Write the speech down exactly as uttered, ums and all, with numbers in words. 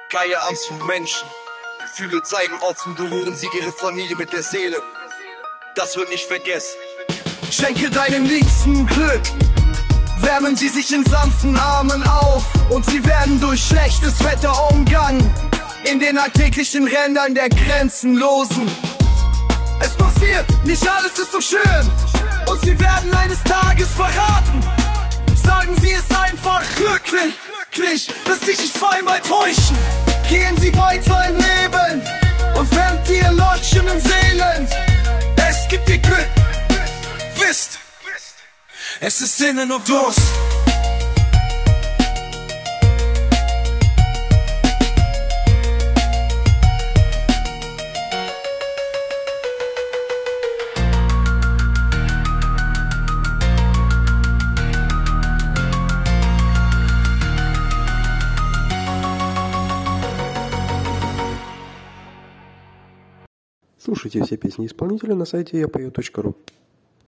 Keine Angst vor Menschen. Gefühle zeigen offen, berühren sie ihre Familie mit der Seele. Das wird nicht vergessen. Schenke deinem Liebsten Glück, wärmen sie sich in sanften Armen auf, und sie werden durch schlechtes Wetter umgangen, in den alltäglichen Rändern der Grenzenlosen. Es passiert, nicht alles ist so schön, und sie werden eines Tages verraten. Sagen sie es einfach glücklich, glücklich, dass sie sich zweimal täuschen. Gehen sie weiter im Leben und wärmt ihr leuchtenden Seelen. Es gibt ihr Glück, wisst, es ist innen und Durst. Слушайте все песни исполнителя на сайте я пою точка ру.